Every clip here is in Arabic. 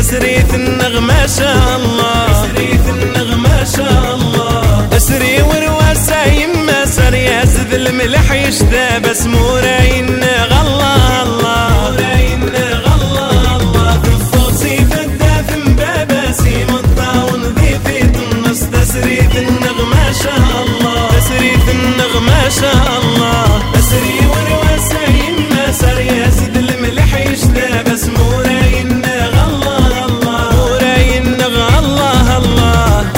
تسريث النغمة شاء الله، تسريث النغمة شاء الله. اسري ورواسة يما سر يزد الملح يشتى بس موراين غلا الله، موراين غلا الله. تفوصي فداف مباباسي مطاون ذي في النص تسريث النغمة شاء الله، تسريث النغمة شاء الله. اسري ورواسة يما سر يزد الملح يشتى بس موراين غلا الله، موراين غلا الله.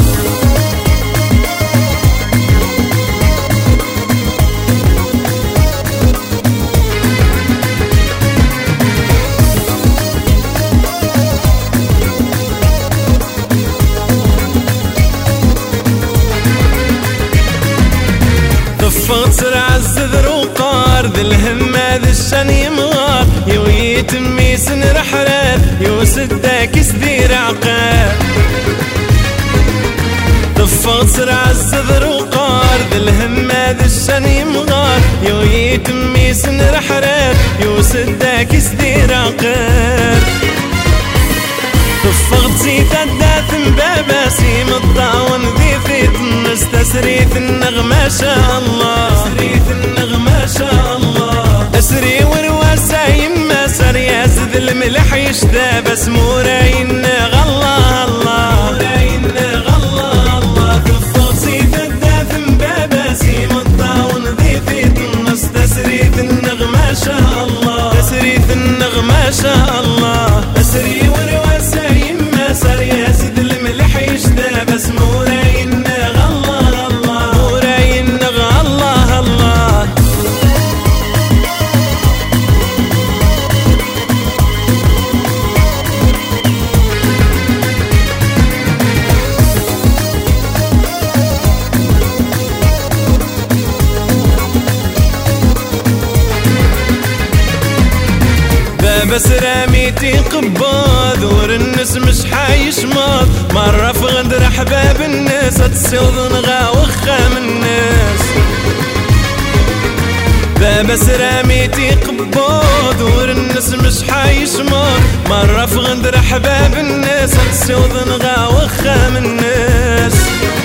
طفت سرع الزذر وقار ذي الهمة ذي الشن يمغار يويت ميسن رحرات يوسدك سدير عقار. طفت سرع الزذر وقار ذي الهمة ذي الشن يمغار يويت ميسن رحرات يوسدك سدير عقار. طفغت زيت الداث مباباسي مطاون ذي في النص تسريث النغمة شاء الله، تسريث النغمة شاء الله. اسري ورواسة يما سر يزد الملح يشتى بس موراين غلا الله، موراين غلا الله. طفغت زيت الداث مباباسي مطاون ذي في النص تسريث النغمة شاء الله، تسريث النغمة شاء الله. اسري ورواسة يما سر يزد الملح يشتى بس موراين غلا الله، موراين غلا الله. بس راميتي قباض ور الناس مش حايشماض مرة في غدر احباب الناس تسوض نغا وخام الناس. بس راميتي قباض ور الناس مش حايشماض مرة في غدر احباب الناس تسوض نغا وخام الناس.